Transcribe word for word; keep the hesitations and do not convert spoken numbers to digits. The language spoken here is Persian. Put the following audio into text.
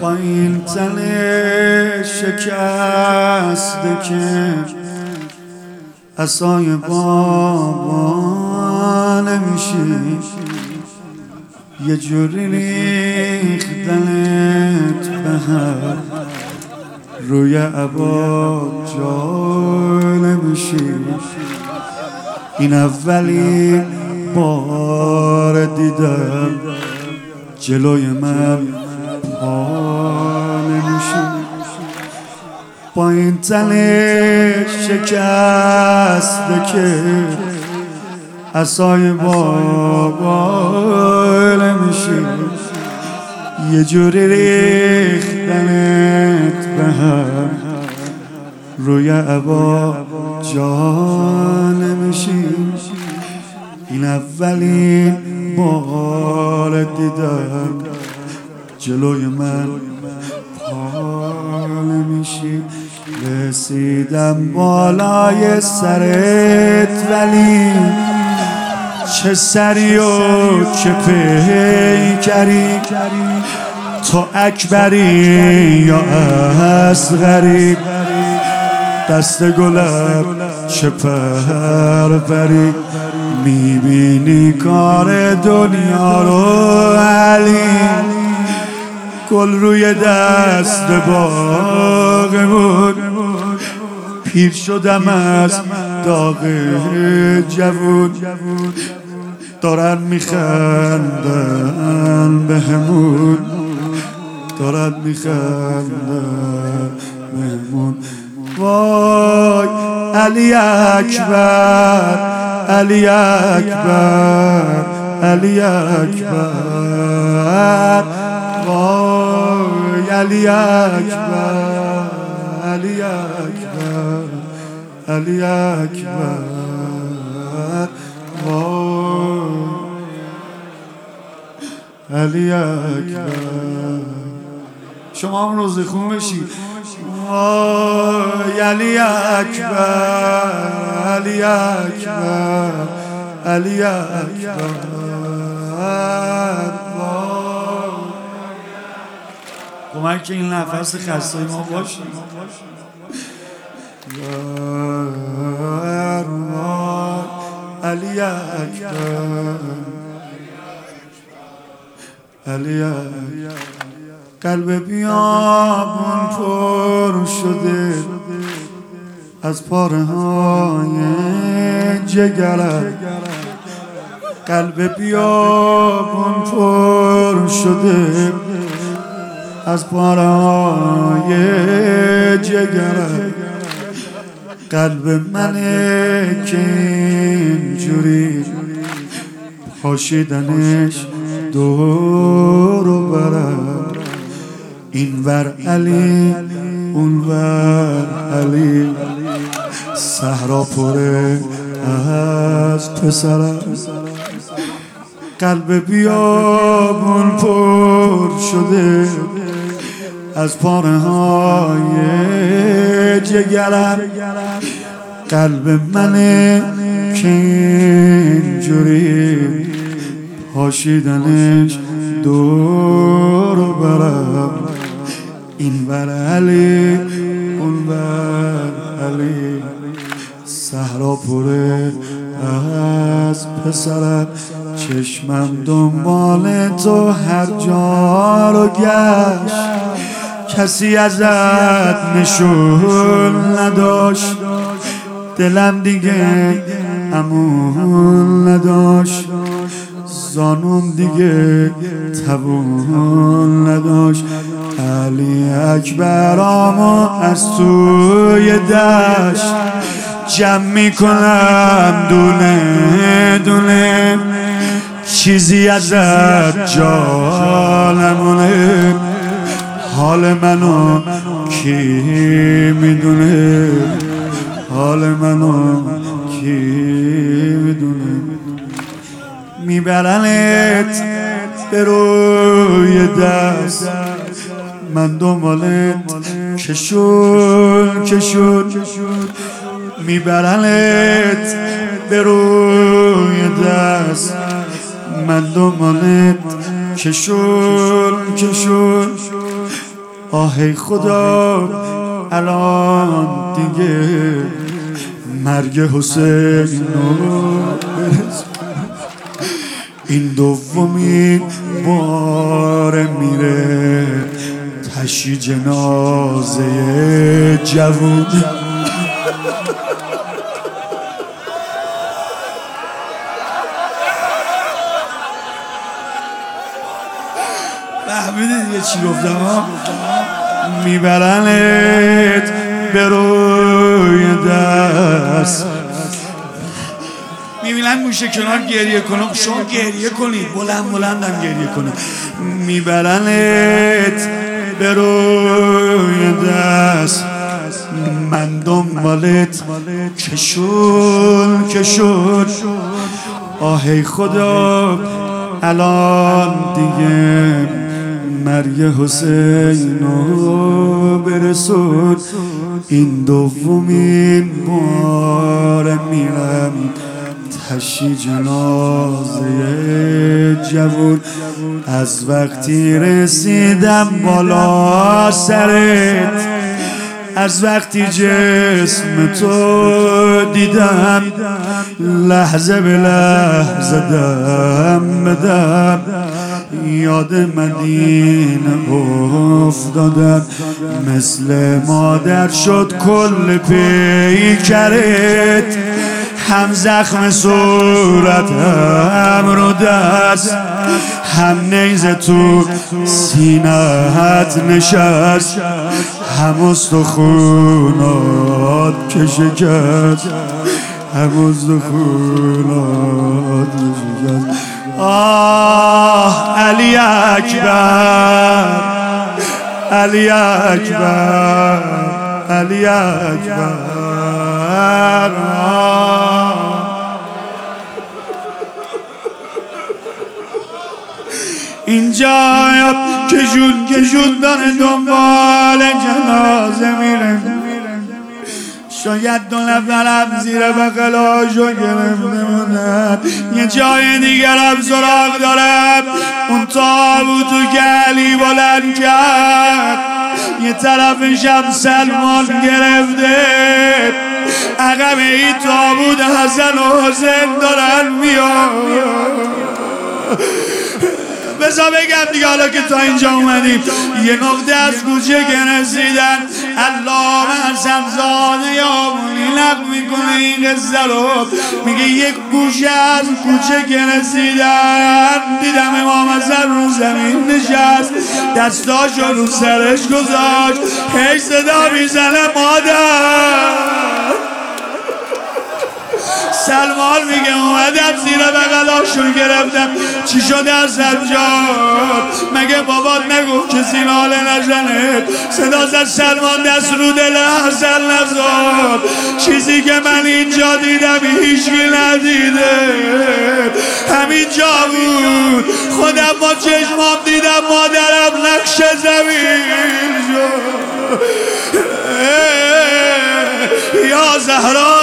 با این تن شکسته که عصای بابا نمیشی، یه جوری ریختنت به هم روی عبا جا نمیشی. این اولین بار دیدم جلوی من پا نمیشی. با این تن شکسته که عصای بابا نمیشی، یه جوری ریختنت به هم روی عبا جا نمیشی. این اولین بار دیدم جلوی من پا نمیشی. رسیدم بالای سرت ولی چه سری و چه پیکری، تو اکبری یا اصغری، دست گلم چه پروری، میبینی کار دنیا رو علی، گل روی دست باغمون، پیر شدم از داغ جوون، دارن میخندن بهمون، دارن میخندن بهمون. وای علی اکبر، علی اکبر، علی اکبر، وای علی اکبر، علی اکبر، علی اکبر، وای علی اکبر. شما هم روزه خون بشید. وای علی اکبر، علی اکبر، علی اکبر، کمک که این نفس خسته ما باشیم. علی اکبر، علی اکبر. قلب بیابون پر شده از پاره های جگرم، قلب بیابون پر شده از پاره های جگرم، قلب منه که اینجوری پاشیدنش دور و برم، این ور علی اون ور علی، صحرا پره از پسرم، قلب بیابون پر شده از پاره های جگرم، قلب منه که اینجوری پاشیدنش دور و برم، این ور علی اون ور علی، صحرا پره از پسرم، چشمم دنبال تو هر جا رو گشت، کسی ازت نشون نداشت، دلم دیگه امون نداشت، زانون دیگه توان نداشت، علی اکبرامو از توی دشت جمع میکنم دونه دونه، چیزی ازت جا نمونه، حال منو کی میدونه، حال منو کی میدونه. میبرنت به روی دست، من دنبالت کشون کشون، میبرنت به روی دست، من دنبالت کشون کشون، آه خدا الان دیگه مرگ حسین این دومین بار میره تشییع جنازه جوون. فهمیدید دیگه چی گفتم ها؟ میبرنت به روی دست، میبینن گوشه کنار گریه کنم، شما گریه کنید، بلند بلندم گریه کنید. میبرنت به روی دست، من دنبالت کشون کشون. آه خدا الان دیگه مرگ حسینو برسون، این دومین بار میرم تشییع جنازه جوون. از وقتی رسیدم بالا سرت، از وقتی جسم تو دیدم، لحظه به لحظه دم به دم یاد مدینه افتادم. مثل مادر شد کل پیکرت، هم زخم صورت هم رو دست، هم نیزه تو سینه‌ت نشست، هم استخونات که شکست، هم استخونات که شکست. آه علی اکبر علی اکبر علی اکبر. اینجا کشون کشون داره دنبال جنازه میره، شاید دو نفرم زیر بغلاشو گرفته بودن. یه جای دیگرم سراغ دارم، اون تابوتو که علی بلند کرد یه طرفشم سلمان گرفته، عقب این تابوت حسن و حسین دارن میاد. بذار بگم دیگه حالا که تا اینجا اومدیم، یه نقطه از کوچه که رسیدن علامه حسن زاده یامونی نقل میکنه این قصه رو، میگه یک گوشه از کوچه که رسیدن دیدم امام حسن رو زمین نشست، دستاشو رو سرش گذاشت، هی صدا میزنه مادر. سلمان میگه اومدم زیر بغلاشون گرفتم، چی شده از سجاد؟ مگه بابات نگفت کسی ناله نزنه؟ صدا زد سلمان دست رو دل حسن نزاد، چیزی که من اینجا دیدم هیچکی ندیده، همینجا بود، خودم با چشمام دیدم مادرم نقش زمین شد. یا زهرا